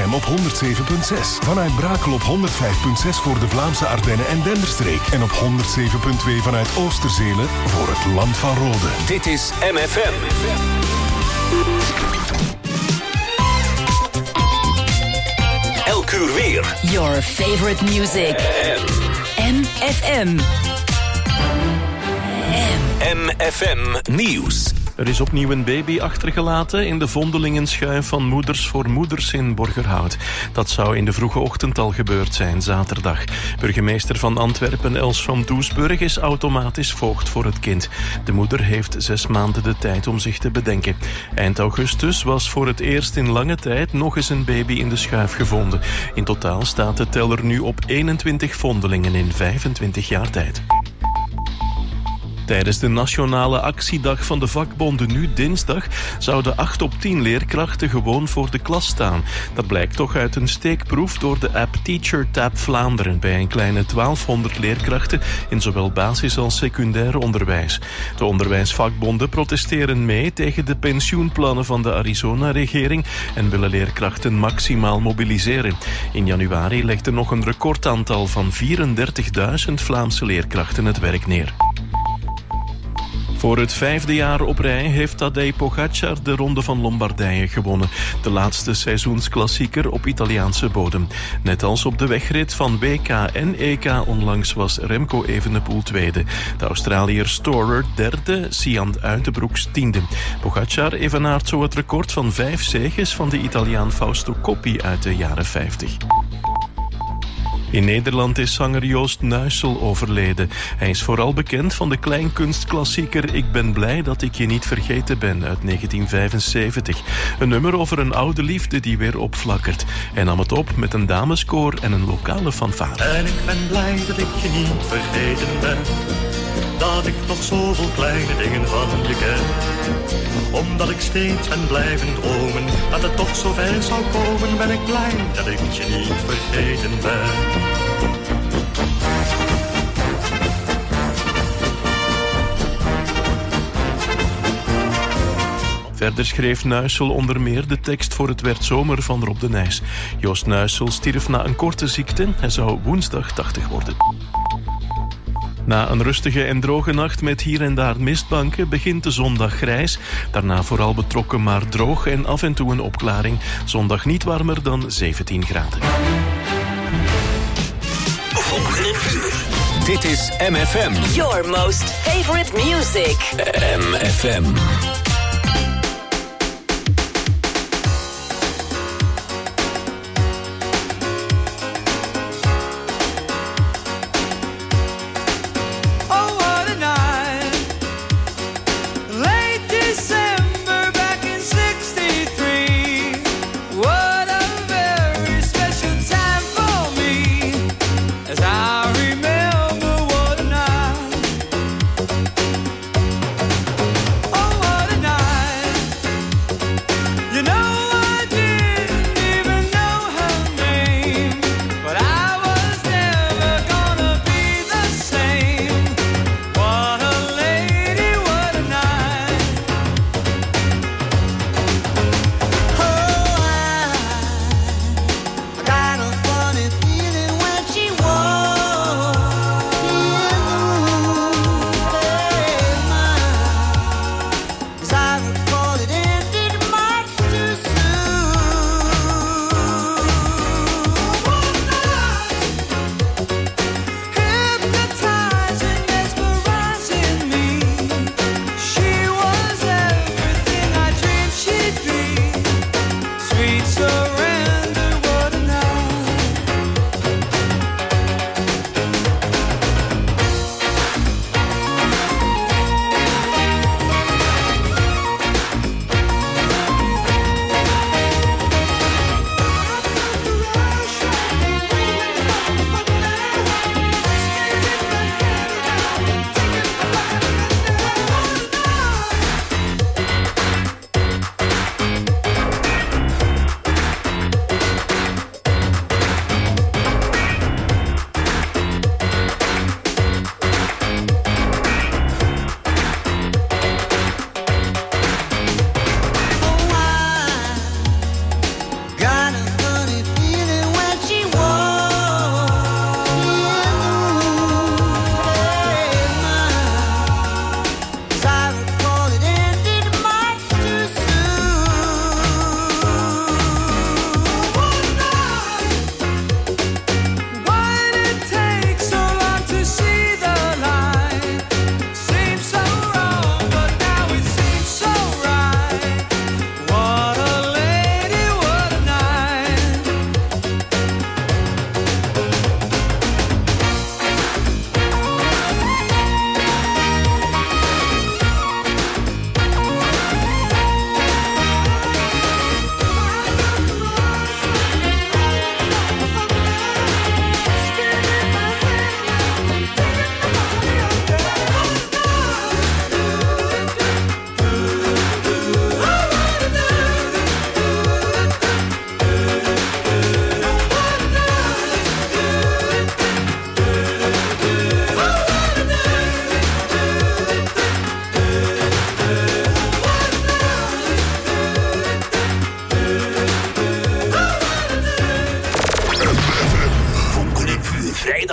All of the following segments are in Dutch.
FM op 107.6. Vanuit Brakel op 105.6 voor de Vlaamse Ardennen en Denderstreek. En op 107.2 vanuit Oosterzelen voor het Land van Rode. Dit is MFM. Elk uur weer. Your favorite music. MFM. MFM Nieuws. Er is opnieuw een baby achtergelaten in de vondelingenschuif van Moeders voor Moeders in Borgerhout. Dat zou in de vroege ochtend al gebeurd zijn, zaterdag. Burgemeester van Antwerpen, Els van Doesburg, is automatisch voogd voor het kind. De moeder heeft 6 maanden de tijd om zich te bedenken. Eind augustus was voor het eerst in lange tijd nog eens een baby in de schuif gevonden. In totaal staat de teller nu op 21 vondelingen in 25 jaar tijd. Tijdens de nationale actiedag van de vakbonden nu dinsdag zouden 8 op 10 leerkrachten gewoon voor de klas staan. Dat blijkt toch uit een steekproef door de app TeacherTap Vlaanderen bij een kleine 1200 leerkrachten in zowel basis- als secundair onderwijs. De onderwijsvakbonden protesteren mee tegen de pensioenplannen van de Arizona-regering en willen leerkrachten maximaal mobiliseren. In januari legde nog een recordaantal van 34.000 Vlaamse leerkrachten het werk neer. Voor het 5e jaar op rij heeft Tadej Pogačar de Ronde van Lombardije gewonnen. De laatste seizoensklassieker op Italiaanse bodem. Net als op de wegrit van WK en EK onlangs was Remco Evenepoel tweede. De Australiër Storer derde, Sian Uitenbroeks tiende. Pogačar evenaart zo het record van 5 zeges van de Italiaan Fausto Coppi uit de jaren 50. In Nederland is zanger Joost Nuissel overleden. Hij is vooral bekend van de kleinkunstklassieker Ik ben blij dat ik je niet vergeten ben uit 1975. Een nummer over een oude liefde die weer opflakkert. Hij nam het op met een dameskoor en een lokale fanfare. En ik ben blij dat ik je niet vergeten ben. Dat ik toch zoveel kleine dingen van je ken. Omdat ik steeds ben blijven dromen dat het toch zo ver zou komen, ben ik blij dat ik je niet vergeten ben. Verder schreef Nuissel onder meer de tekst voor Het werd zomer van Rob de Nijs. Joost Nuissel stierf na een korte ziekte. Hij zou woensdag 80 worden. Na een rustige en droge nacht met hier en daar mistbanken begint de zondag grijs. Daarna vooral betrokken maar droog en af en toe een opklaring. Zondag niet warmer dan 17 graden. Volgende uur. Dit is MFM. Your most favorite music. MFM. Oh, what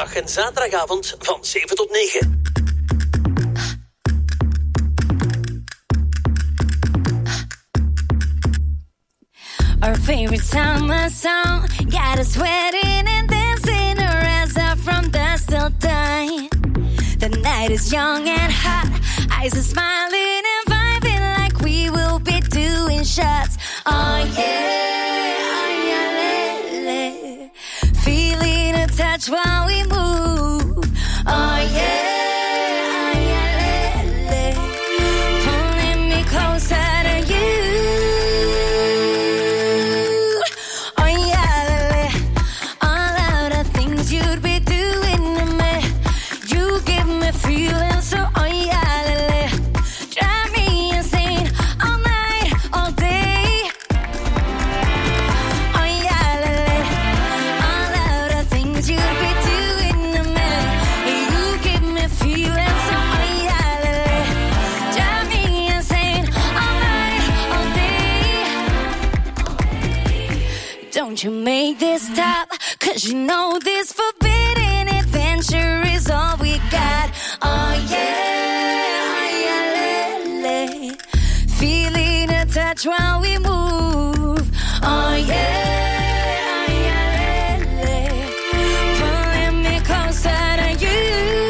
vrijdag en zaterdagavond van 7 tot 9. Our favorite summer song got us sweating and dancing our ass off from dusk till dawn. The night is young and hot, eyes are smiling and vibing like we will be doing shots. Oh yeah, feeling a touch while we move. Oh yeah. Don't you make this stop, 'cause you know this forbidden adventure is all we got. Oh yeah, feeling a touch while we move. Oh yeah, pulling me closer to you.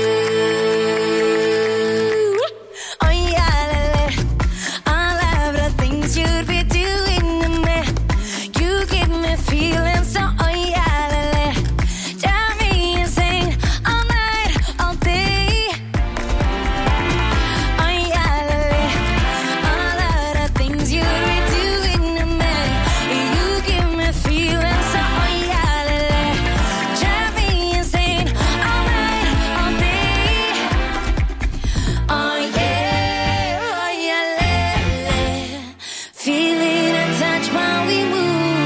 Oh yeah, all of the things you'd be doing to me. You give me feeling so, oh yeah, drive me insane all night, all day. Oh yeah, all of the things you be doing to me. You give me feeling so, oh yeah, drive me insane all night, all day. Oh yeah, feeling a touch while we move.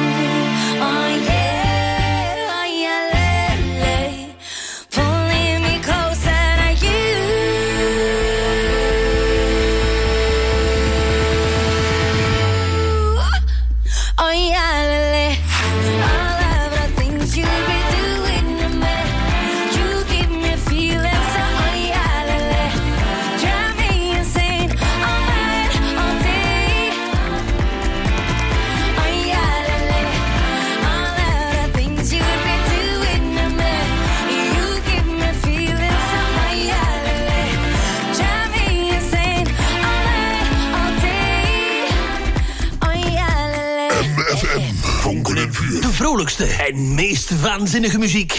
De vrolijkste en meest waanzinnige muziek.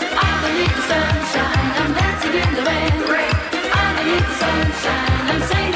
Sunshine, I'm singing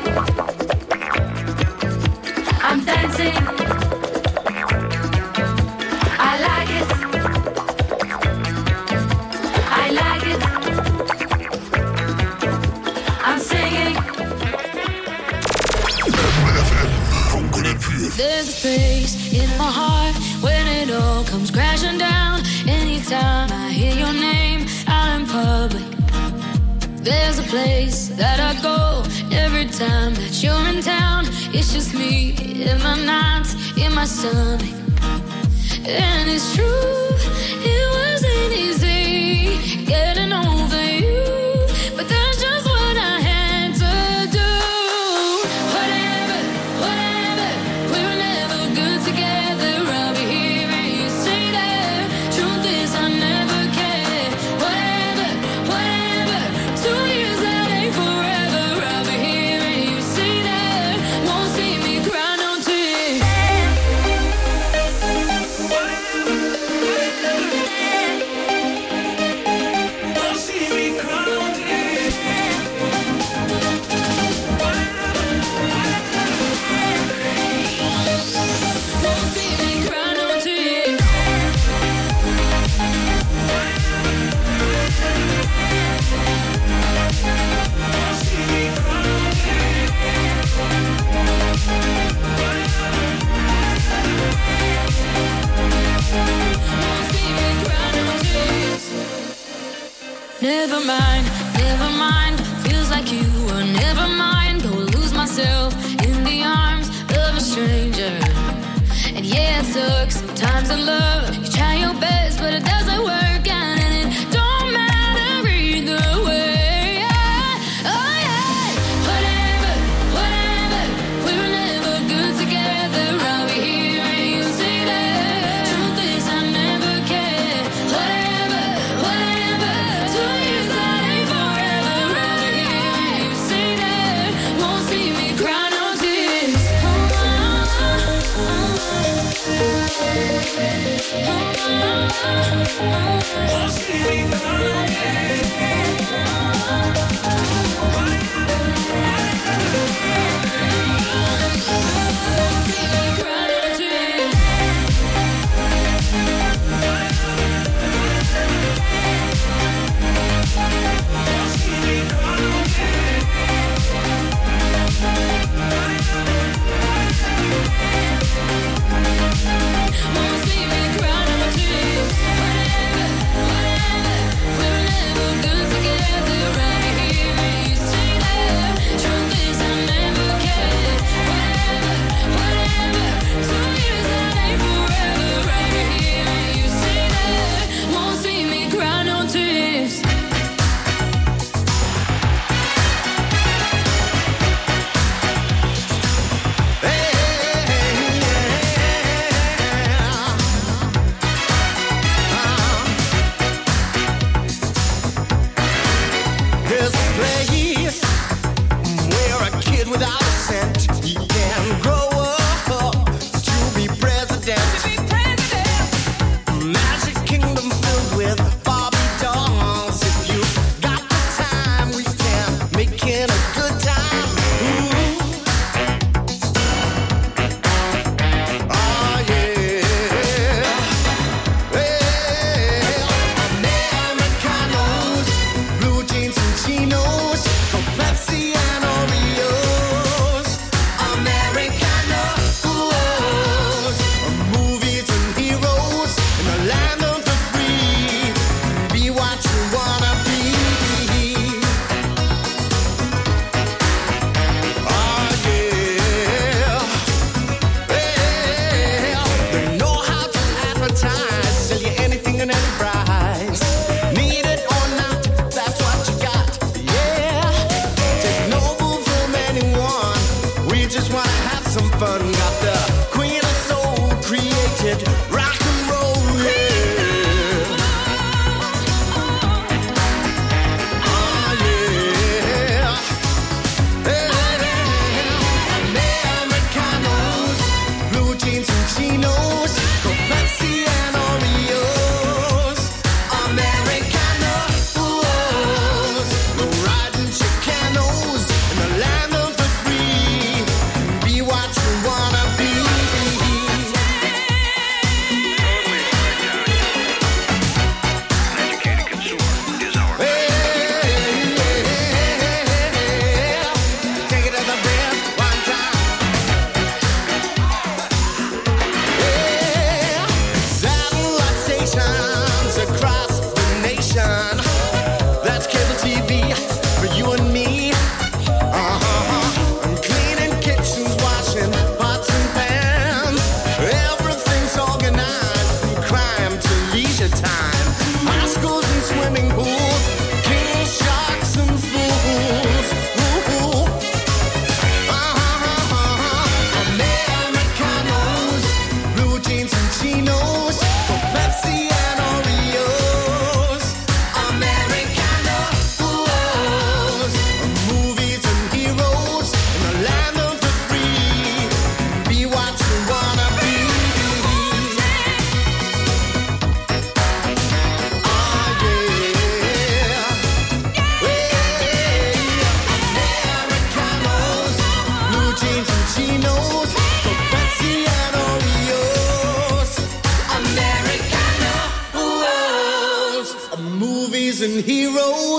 I'm dancing. I like it. I like it. I'm singing. There's a space in my heart when it all comes crashing down. Anytime I hear your name out in public, there's a place that I go every time that you're in town. It's just me in my nights, in my stomach. And it's true, it wasn't easy getting over you, but that's just what I had to do. Whatever, whatever, we were never good together. I'll be here and you say that. Truth is I never cared. Whatever, whatever, 2 years that ain't forever. I'll be here and you say that. Won't see me cry no tears. Never mind, never mind. Feels like you were never mind. Go lose myself in the arms of a stranger. And yeah, it sucks sometimes in love. You try your best, but it doesn't work out, and it don't matter either way. Oh yeah, whatever, whatever. We were never good together. I'll be here and you say that. Truth is I never cared. Whatever, whatever. 2 years that ain't forever. I'll be here and you say that. Won't see me cry no tears. Won't see me cry no Chinos, from Pepsi and Oreo.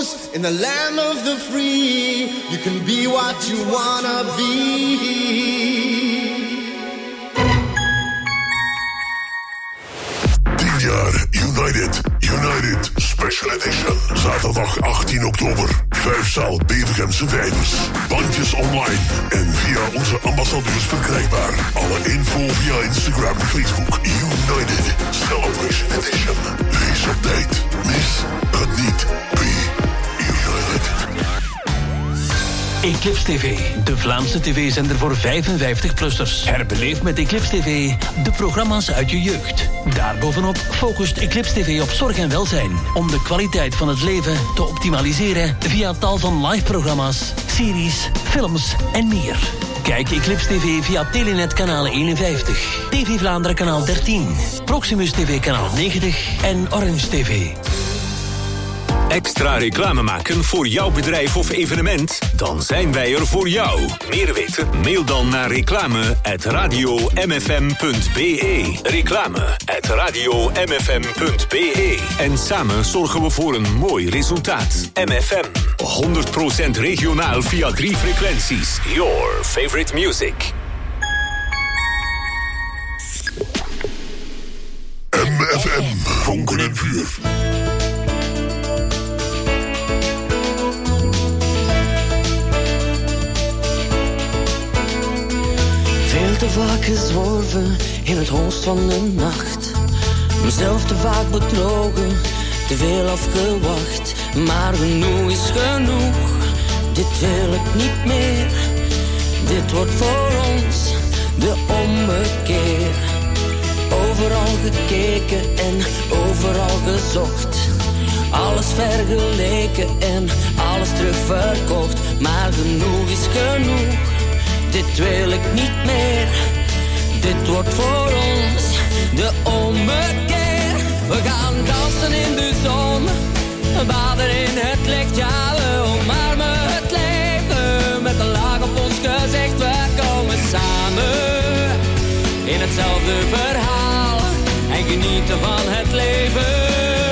loose in the land of the free. You can be what you wanna be. 10 jaar United Special Edition. Zaterdag 18 oktober. 5 zaal Bevergemse Vijvers. Bandjes online en via onze ambassadeurs verkrijgbaar. Alle info via Instagram en Facebook. United Celebration Edition. Wees op tijd. Mis het niet. Be United. Eclipse TV, de Vlaamse tv-zender voor 55-plussers. Herbeleef met Eclipse TV de programma's uit je jeugd. Daarbovenop focust Eclipse TV op zorg en welzijn. Om de kwaliteit van het leven te optimaliseren via tal van live-programma's, series, films en meer. Kijk Eclipse TV via Telenet kanaal 51, TV Vlaanderen kanaal 13, Proximus TV kanaal 90 en Orange TV. Extra reclame maken voor jouw bedrijf of evenement? Dan zijn wij er voor jou. Meer weten? Mail dan naar reclame@radiomfm.be. Reclame@radiomfm.be. En samen zorgen we voor een mooi resultaat. MFM. 100% regionaal via 3 frequenties. Your favorite music. MFM. Vonken en vuur. Veel te vaak gezworven in het holst van de nacht. Mezelf te vaak bedrogen, te veel afgewacht. Maar genoeg is genoeg, dit wil ik niet meer. Dit wordt voor ons de ommekeer. Overal gekeken en overal gezocht. Alles vergeleken en alles terugverkocht. Maar genoeg is genoeg, dit wil ik niet meer. Dit wordt voor ons de ommekeer. We gaan dansen in de zon, baden in het licht. Ja, we omarmen het leven met een laag op ons gezicht. We komen samen in hetzelfde verhaal en genieten van het leven.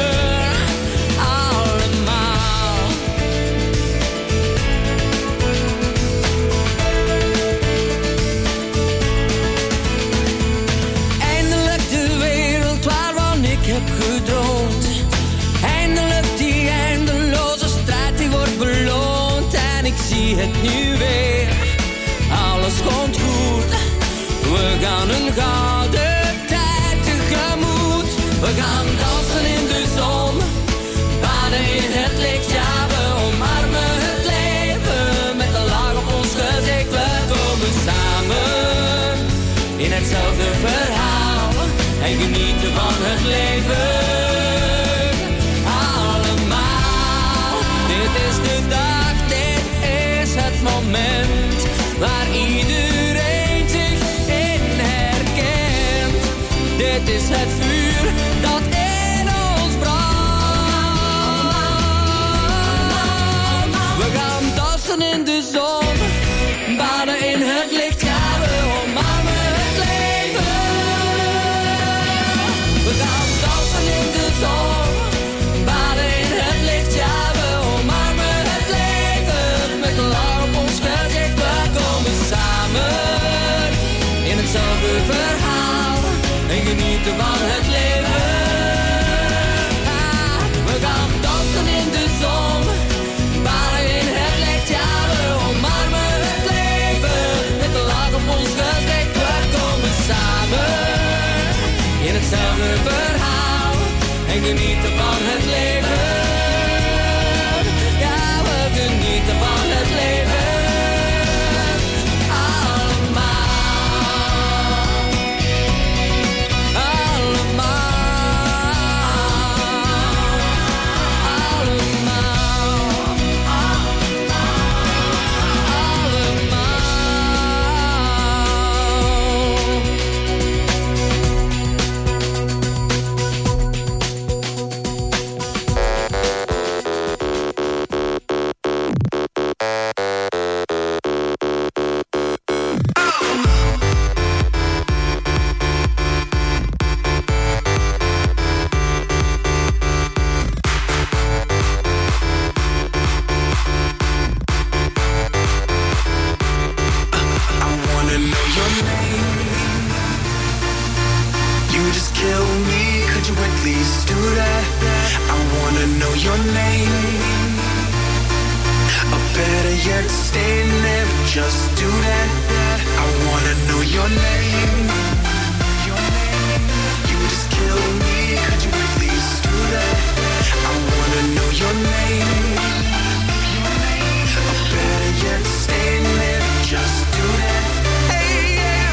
Gedroomd. Eindelijk die eindeloze strijd die wordt beloond. En ik zie het nu weer, alles komt goed. We gaan een gouden tijd tegemoet. We gaan dansen in de zon, baden in het licht. Ja, we omarmen het leven met een laag op ons gezicht. We komen samen in hetzelfde verhaal en genieten van het leven. Allemaal, dit is de dag, dit is het moment waar iedereen zich in herkent. Dit is het vuur dat in ons brandt. We gaan dansen in de zon, baden in het licht. Ja, we omarmen het leven. We gaan dansen in de zon, baden in het licht. Ja, we omarmen het leven met een laag op ons gezicht. just do that. I wanna know your name. You just kill me, could you please do that? I wanna know your name. Or better yet, stay there, just do that. Hey, yeah.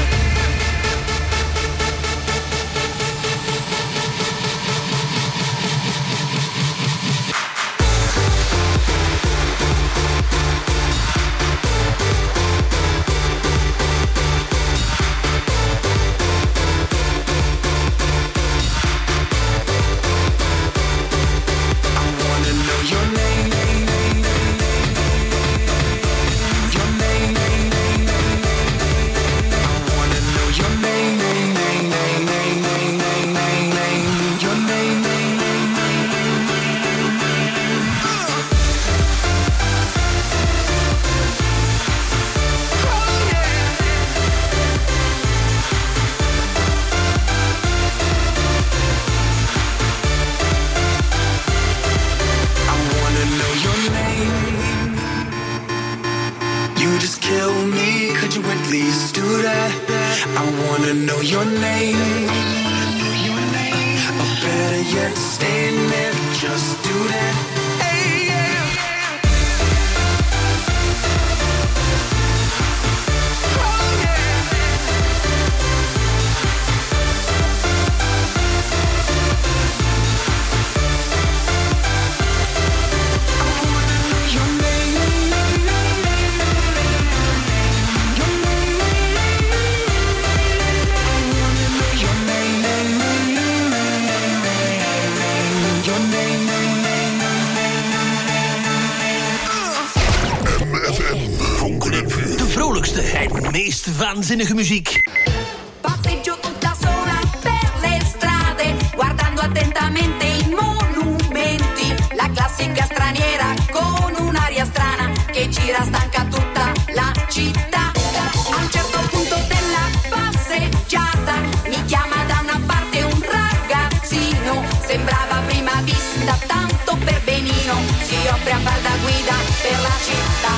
Waanzinnige muziek. Passeggio tutta sola per le strade, guardando attentamente i monumenti. La classica straniera con un'aria strana che gira stanca tutta la città. A un certo punto della passeggiata mi chiama da una parte un ragazzino. Sembrava a prima vista tanto per benino. Si offre a far da guida per la città.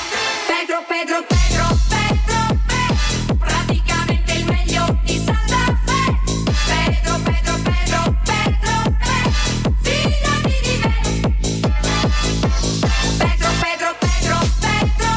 Pedro, Pedro, Pedro, Pedro. Pedro,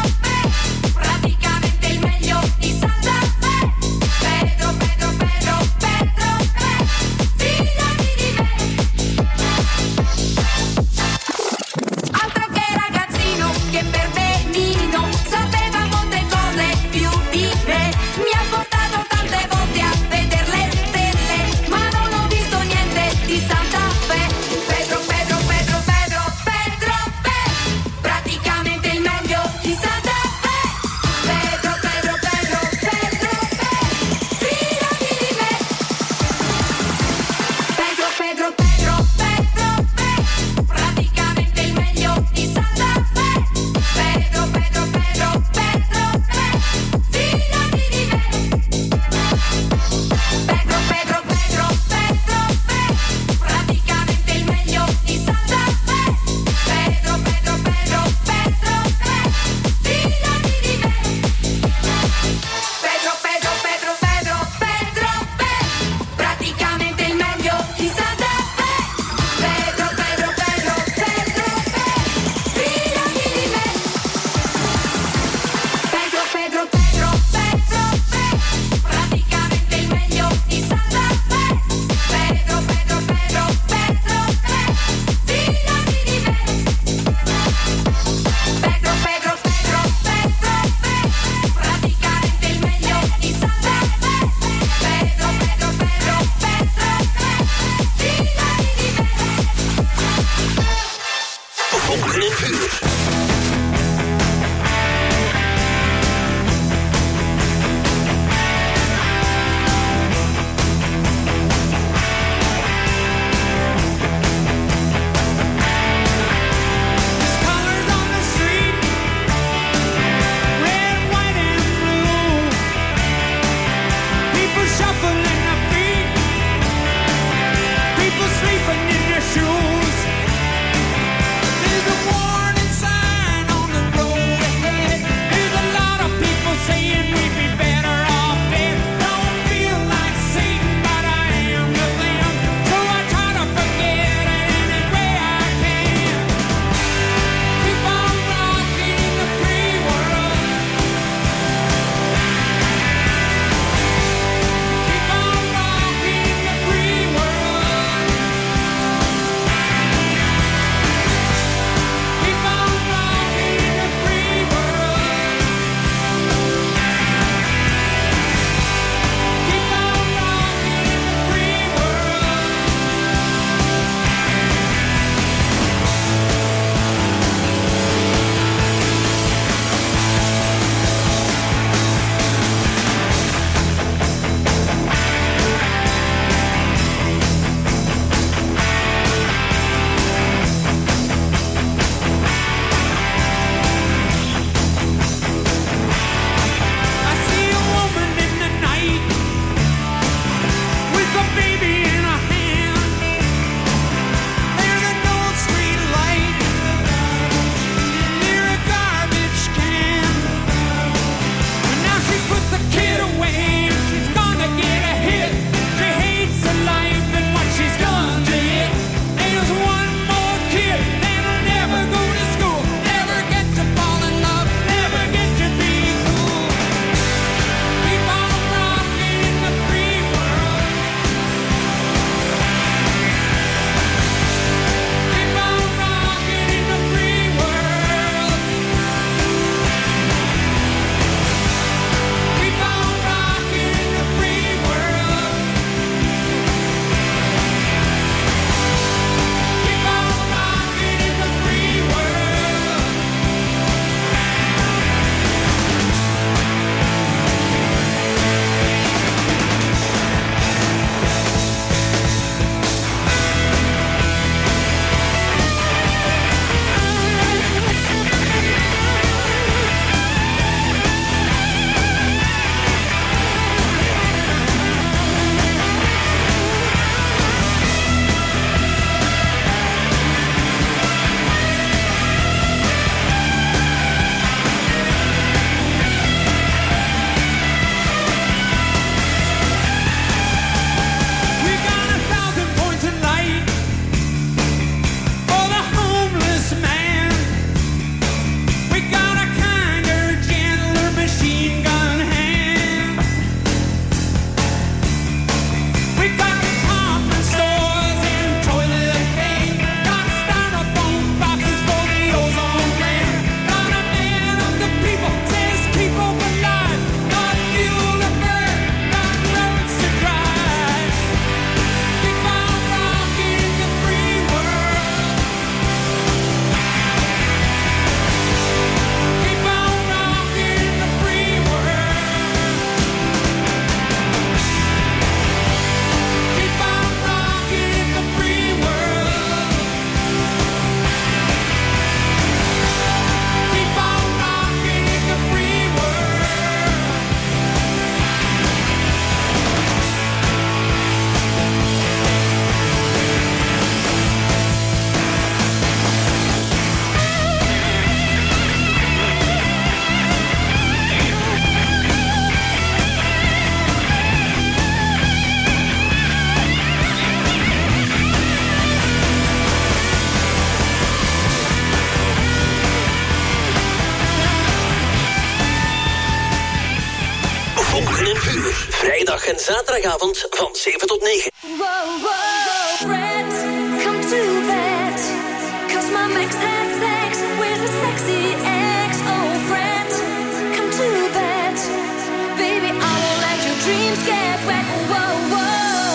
11 uur. Vrijdag en zaterdagavond van 7 tot 9. Whoa, whoa, friend, come to bed. 'Cause my max had sex with a sexy ex. Oh, friend, come to bed. Baby, I won't let your dreams get wet. Whoa, whoa.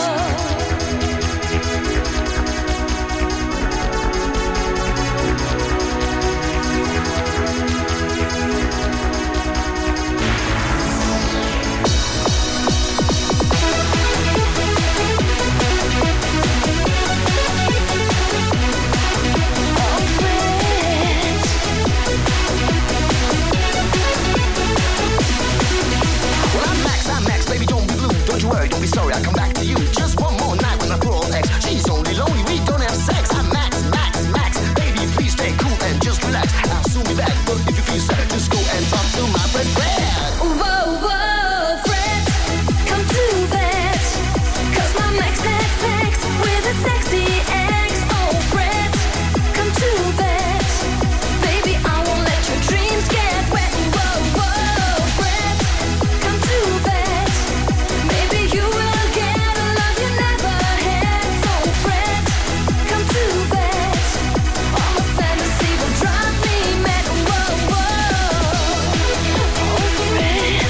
Don't you worry, don't be sorry, I'll come back to you. Just one more night with my poor old ex. She's only lonely, we don't have sex. I'm Max, Max, Max. Baby, please stay cool and just relax. I'll soon be back, but if you feel sad, just go and talk to my friend Fred. Whoa, whoa, Fred, come to bed. 'Cause my Max had sex with a sexy ex. Oh, Fred, come to bed. Baby, I won't let your dreams get wet. Whoa, whoa, Fred, come to bed. Maybe you will get a love you never had. So, Fred, come to bed. All my fantasy will drive me mad. Whoa, whoa. Oh, Fred.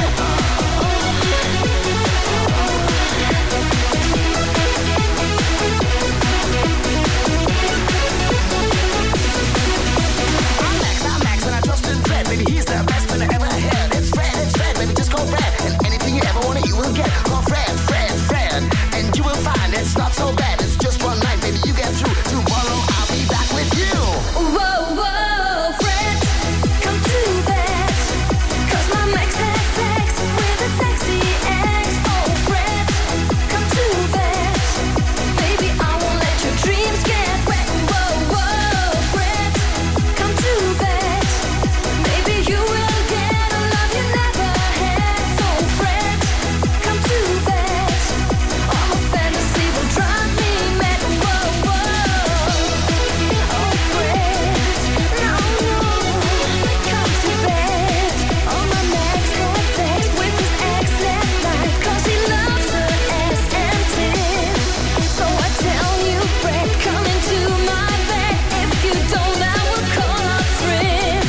I'm Max, and I trusted Fred. Baby, he's the best friend I ever had. It's Fred, baby, just call Fred. And anything you ever wanted, you will get. Call Fred, Fred, Fred. And you will find it's not so bad. It's just one night, baby, you get through. Tomorrow I'll be back with you. Whoa, whoa, Fred, come to bed. 'Cause my Max had sex with a sexy ex. Oh, Fred, come to bed. Baby, I won't let your dreams get wet. Whoa, whoa, Fred, come to bed. Maybe you will get a love you never had. So, Fred, come to bed. All my fantasy will drive me mad. Whoa, whoa. Oh, Fred, no, no, come to bed. Oh, my Max had sex with his ex last night. 'Cause he loves her ass and tits. So I tell you, Fred, come into my bed. If you don't, I will call up Fritz.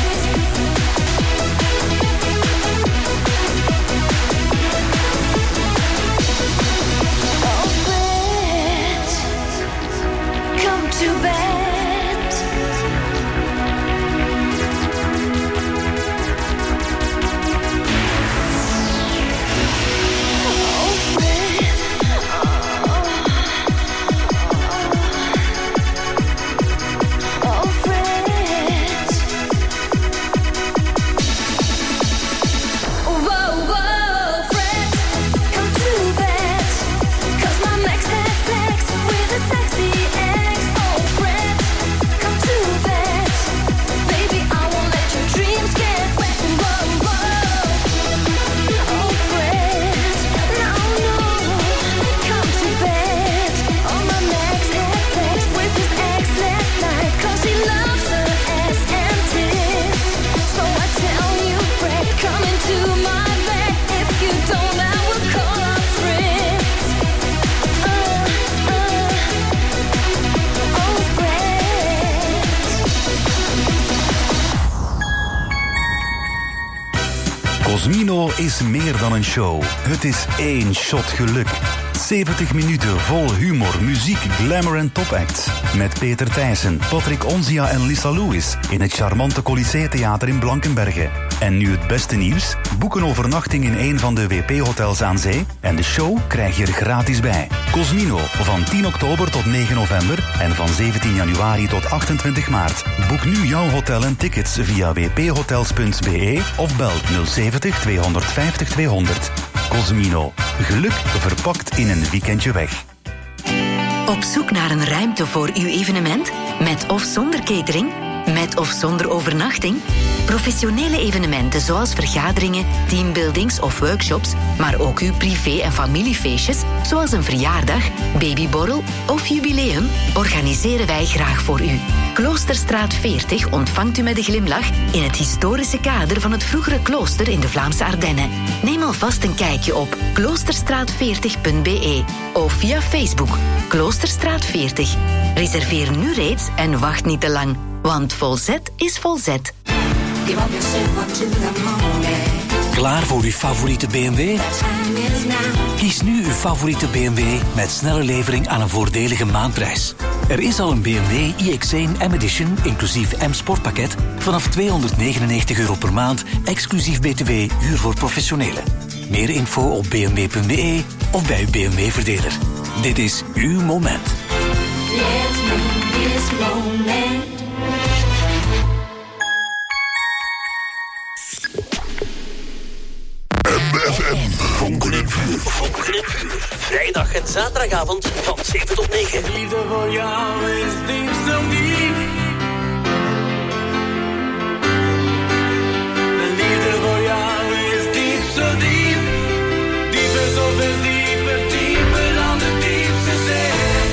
Oh, Fred, come to bed. Oh, Fred. Oh, Fred. Whoa, whoa, Fred, come to bed. 'Cause my Max had sex with a sexy ex. Oh, Fred, come to bed. Baby, I won't let your dreams get wet. Whoa, whoa. Oh, Fred, no, no, come to bed. Oh, my Max had sex with his ex last night. 'Cause he loves her ass and tits. So I tell you, Fred, come into my bed. If you don't, I will call up Fritz. Oh, Fred. Cosmino is meer dan een show. Het is één shot geluk. 70 minuten vol humor, muziek, glamour en topacts. Met Peter Thijssen, Patrick Onzia en Lisa Lewis in het charmante Colisée Theater in Blankenberge. En nu het beste nieuws? Boek een overnachting in een van de WP-hotels aan zee en de show krijg je er gratis bij. Cosmino, van 10 oktober tot 9 november en van 17 januari tot 28 maart. Boek nu jouw hotel en tickets via wphotels.be of bel 070 250 200. Cosmino, geluk verpakt in een weekendje weg. Op zoek naar een ruimte voor uw evenement? Met of zonder catering? Met of zonder overnachting? Professionele evenementen zoals vergaderingen, teambuildings of workshops, maar ook uw privé- en familiefeestjes, zoals een verjaardag, babyborrel of jubileum, organiseren wij graag voor u. Kloosterstraat 40 ontvangt u met een glimlach in het historische kader van het vroegere klooster in de Vlaamse Ardennen. Neem alvast een kijkje op kloosterstraat40.be of via Facebook Kloosterstraat 40. Reserveer nu reeds en wacht niet te lang, want Volzet is Volzet. Klaar voor uw favoriete BMW? Kies nu uw favoriete BMW met snelle levering aan een voordelige maandprijs. Er is al een BMW iX1 M-Edition, inclusief M-Sportpakket, vanaf €299 per maand, exclusief BTW, huur voor professionelen. Meer info op bmw.be of bij uw BMW-verdeler. Dit is uw moment. Let's make this moment. MFM, Vonken en Vuur. Vrijdag en zaterdagavond van 7 tot 9. Liefde voor jou is diep zo diep. De liefde voor jou is diep zo diep. Dieper, zoveel dieper, dieper dan de diepste zee.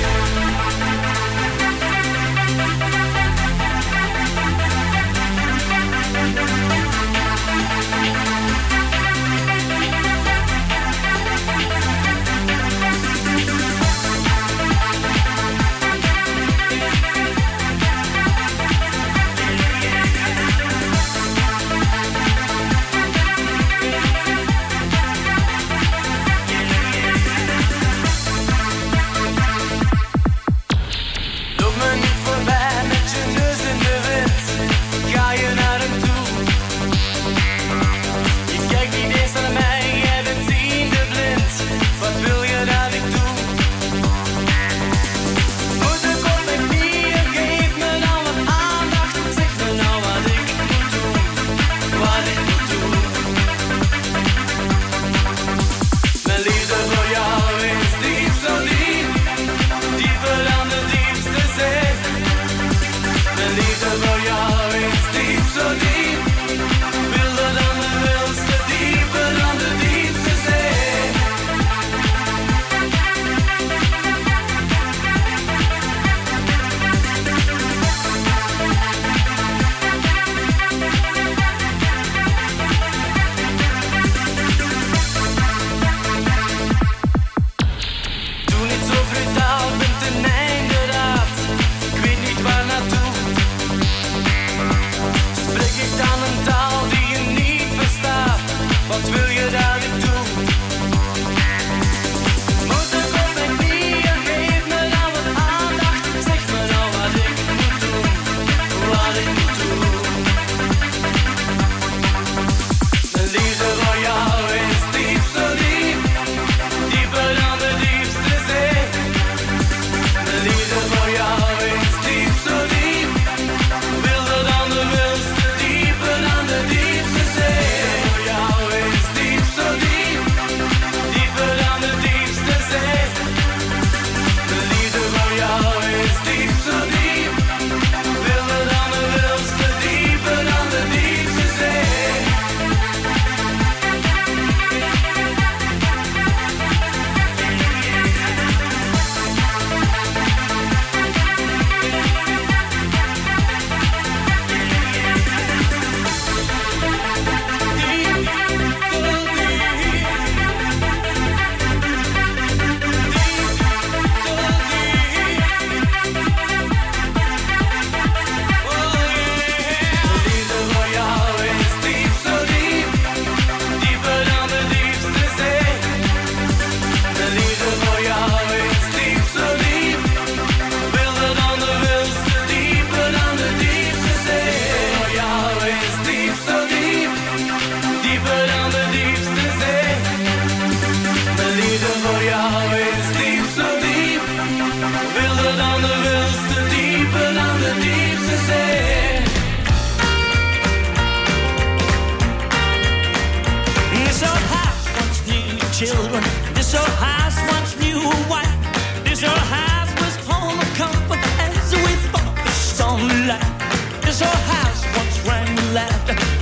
children. This old house once knew a wife. This old house was home of comfort as we focused on life. This old house once rang with laughter.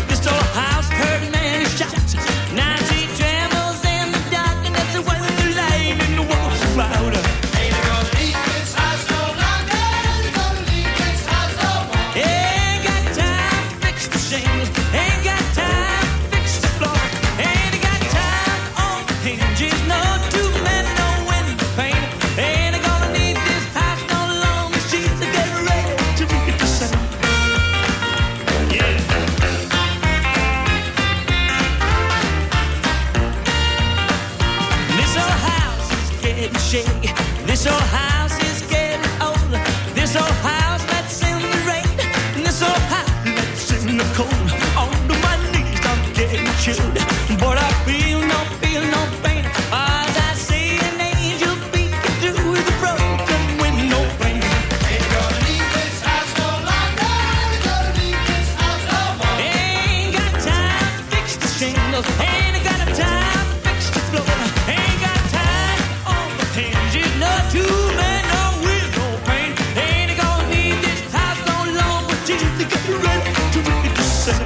cliche. This old house is getting old. This old house that's in the rain. This old house that's in the cold. On to my knees, I'm getting chilled. But I feel no pain. As I see an angel peeking through the broken window pane. Ain't gonna leave this house no longer. Ain't gonna leave this house no more. Ain't got time to fix the shingles. Ain't got time to fix the floor. Ain't got time on the hinges. No two men, no will, no pain. Ain't gonna leave this house no longer. Till they get ready to make it to sing.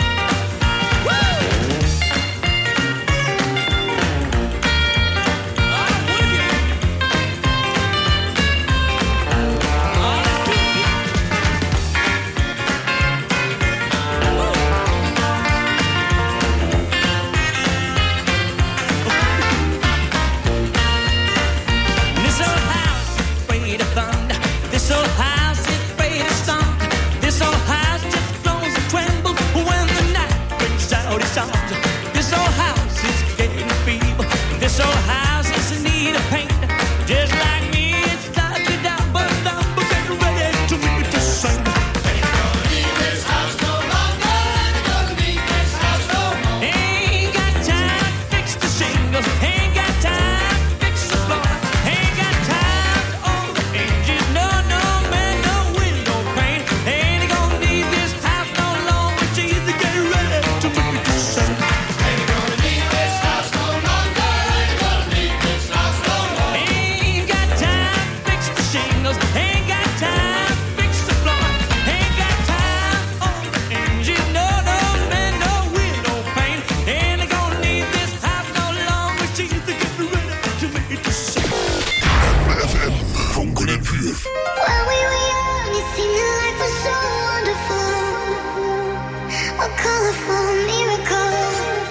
This old house is afraid of thunder. This old house just groans and trembles when the night brings out its arms. This old house is getting feeble. This old house is in need of paint. Just like me, it's started down, but I'm getting ready to make it to sing. Ain't gonna leave this house no longer. Ain't gonna leave this house no more. Ain't got time to fix the shingles. Ain't got time to fix the floor. Ain't got time to own the hinges. No man, no wind, no pain. Ain't gonna leave this house no longer. Till they get ready to make it to sing. Ain't gonna leave this house no longer. Ain't gonna leave this house no more. Ain't got time to fix the shingles. Ain't got time to fix the floor. Ain't got time on the hinges. No man, no wind, no pain. Ain't gonna leave this house no longer. Till they get ready to make it to sing. FM, vonken en vuur. When we were young, it seemed that life was so wonderful. A colorful miracle.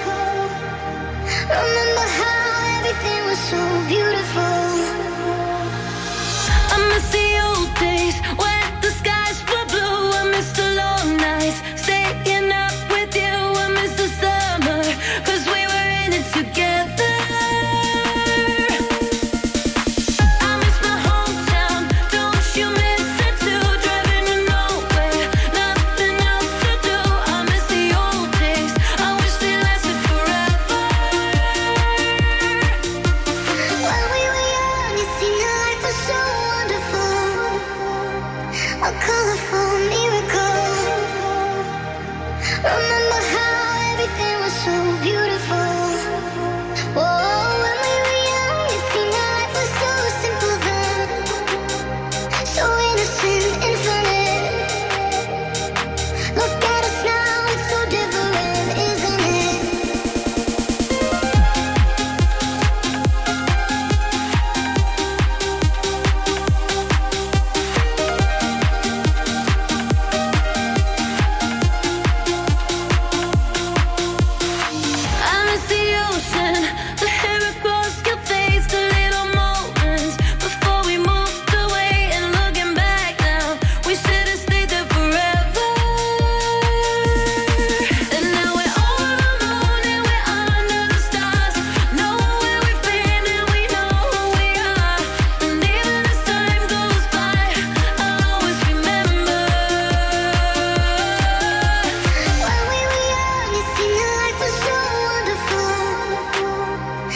Remember how everything was so beautiful. I miss the old days when the skies were blue. I miss the long nights, staying up with you. I miss the summer, 'cause we were in it together. I miss my hometown, don't you miss it too? Driving to nowhere, nothing else to do. I miss the old days, I wish they lasted forever. When we were young, it seemed that life was so wonderful. A colorful miracle. Remember how everything was so beautiful. Oh, when we were young, it seemed that life was so simple then. So innocent, infinite. Look at us now, it's so different, isn't it? I miss the ocean, the hair across your face, the little moments before we moved away. And looking back now, we should have stayed there forever. And now we're over the moon and we're under the stars. Know where we've been and we know who we are. And even as time goes by, I'll always remember. When we were young, it seemed that life was so wonderful. A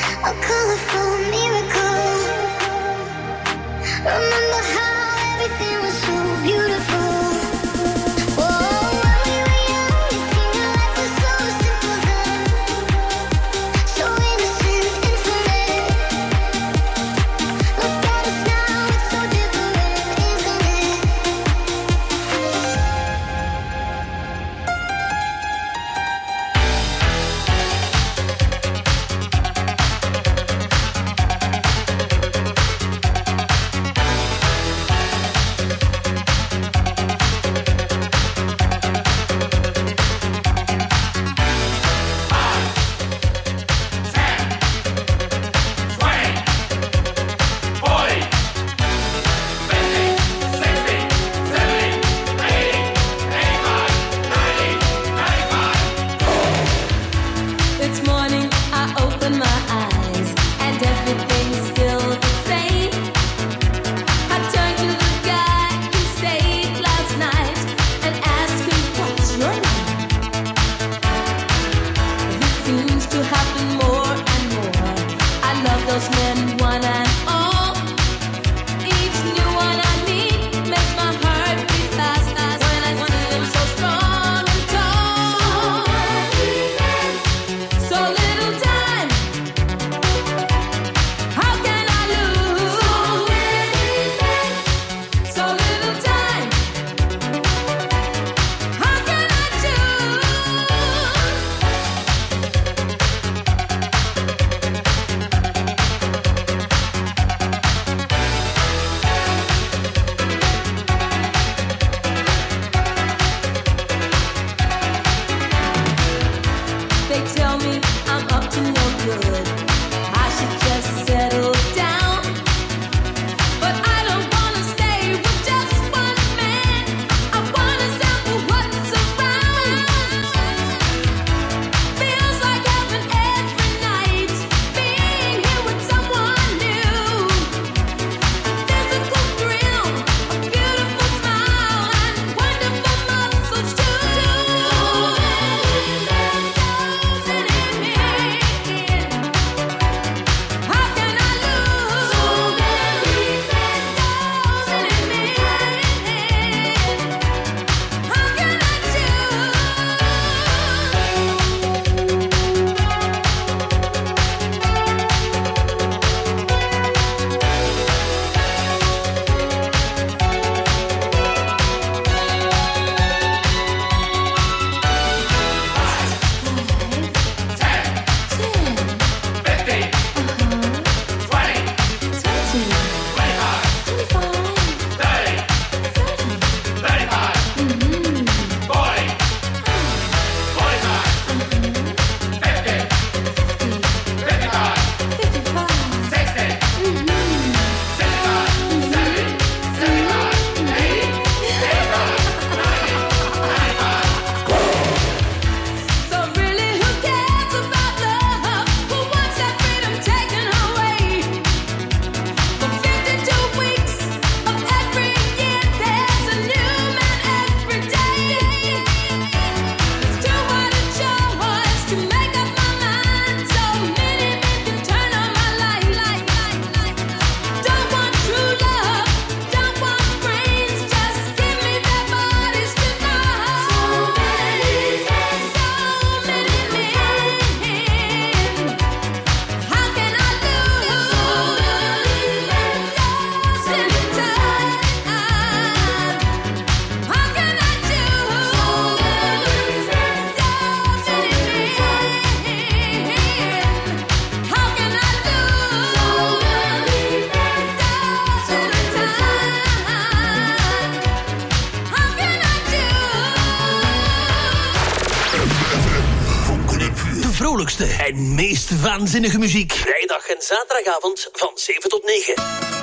leukste en meest waanzinnige muziek. Vrijdag en zaterdagavond van 7 tot 9.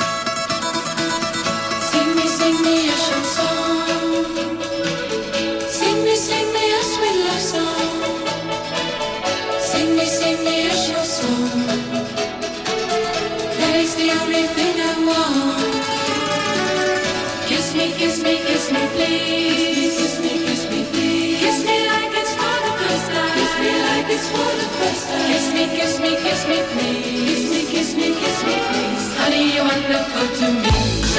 Sing me a chanson. Sing me a sweet love song. Sing me a chanson. That is the only thing I want. Kiss me, please. Kiss me, please. Kiss me like it's for the first time. Kiss me like it's for the first time. Kiss me, please. Kiss me, please. Honey, you're wonderful to me.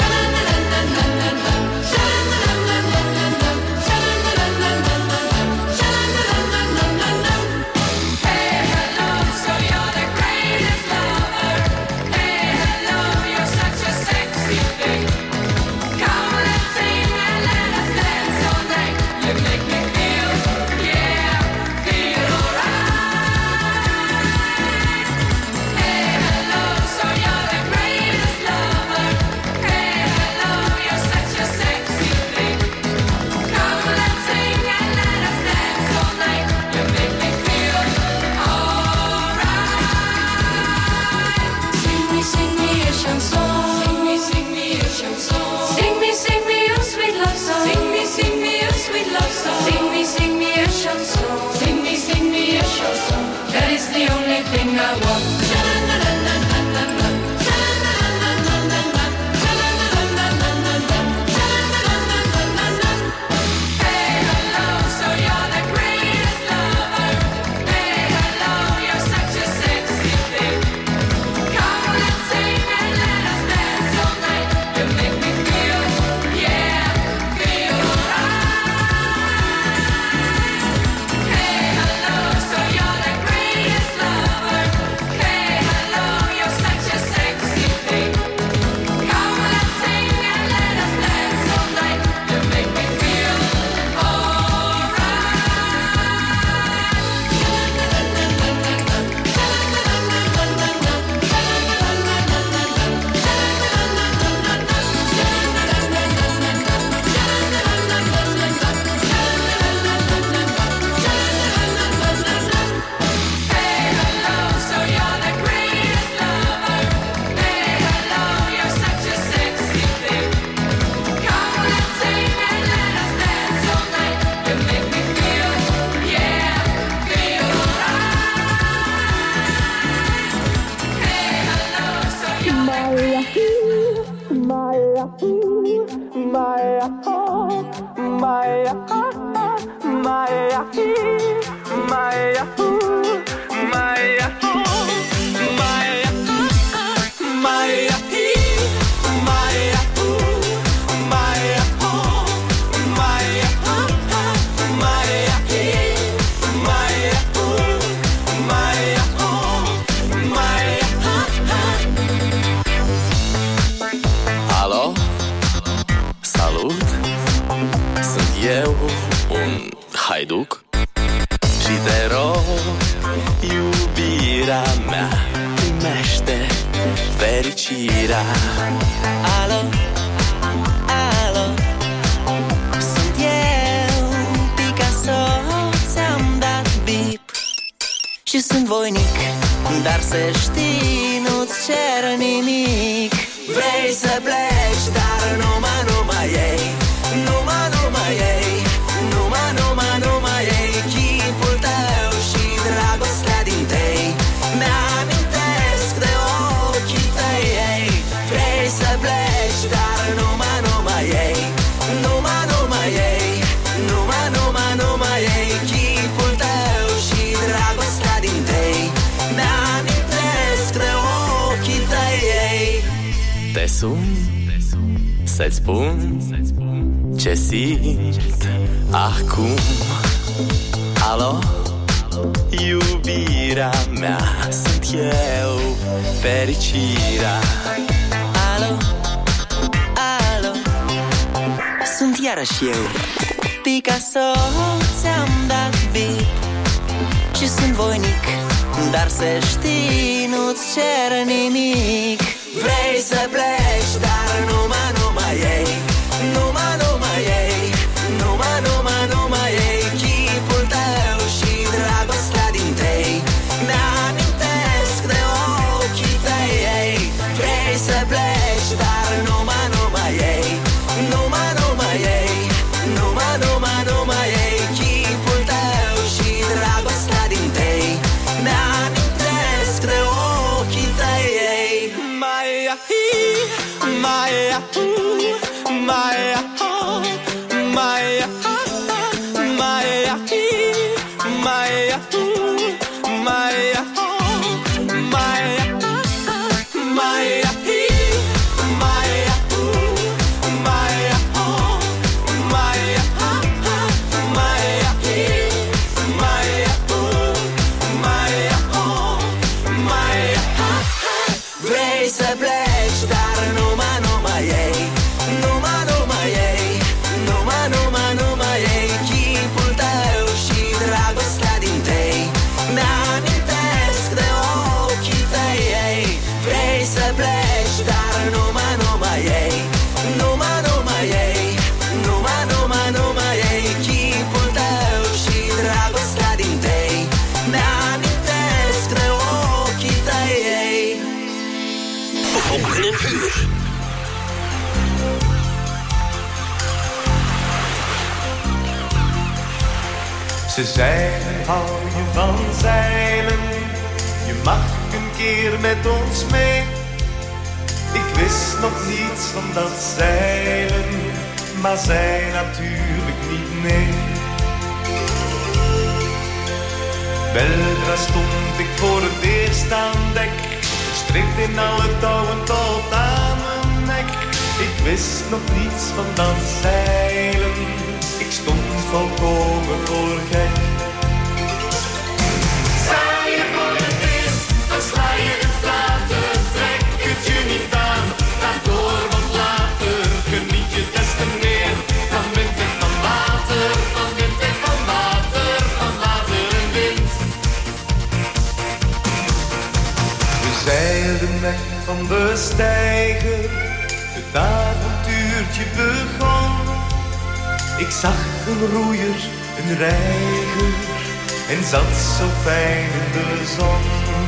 That is the only thing I want. Hey, hello, so you're the greatest lover. Hey, hello, you're such a sexy thing. Come, let's sing and let us dance all night. You make me feel, yeah, feel right. Hey, hello, so you're the greatest lover. Hey, hello, you're such a sexy thing. Come, let's sing and let us dance all night. You make me feel Alo? Salut! Sunt eu, un haiduc și te rog, iubirea mea, primește fericirea. Alo? Alo? Sunt eu, Picasso, ți-am dat bip și sunt voinic, dar să știi, nu-ți cer nimic. Vrei să pleci, dar numai ei, numai ei, numai ei, chipul tău și dragostea din tei. Mi-amintesc de ochii tăi, ei. Vrei să pleci, dar numai ei, numai ei, numai ei, chipul tău și dragostea din tei. Mi-amintesc de ochii tăi, ei. Te sun să-ți spun ce simt acum. Alo? Iubirea mea, sunt eu, fericirea. Alo? Alo? Sunt iarăși eu, Picasso, ți-am dat bip și sunt voinic, dar să știi, nu-ți cer nimic. Vrei să pleci, dar numai ei, numai ei, numai ei, chipul tău și dragostea din tei. Ze zeiden, hou je van zeilen, je mag een keer met ons mee. Ik wist nog niets van dat zeilen, maar zij natuurlijk niet, nee. Weldra stond ik voor het eerst aan dek, gestrikt in alle touwen tot aan mijn nek. Ik wist nog niets van dat zeilen, ik stond volkomen voor gek. Sta je voor het eerst, dan sla je het water, trek het je niet aan, ga door, want later geniet je des te meer van wind en van water, van wind en van water, van water en wind. We zeilden weg van de steiger, het avontuurtje begon. Ik zag een roeier, een reiger, en zat zo fijn in de zon.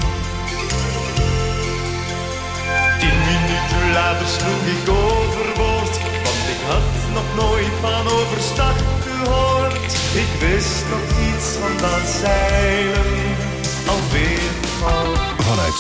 10 minuten later sloeg ik overboord, want ik had nog nooit van overstag gehoord. Ik wist nog iets van dat zeilen, alweer. Vanuit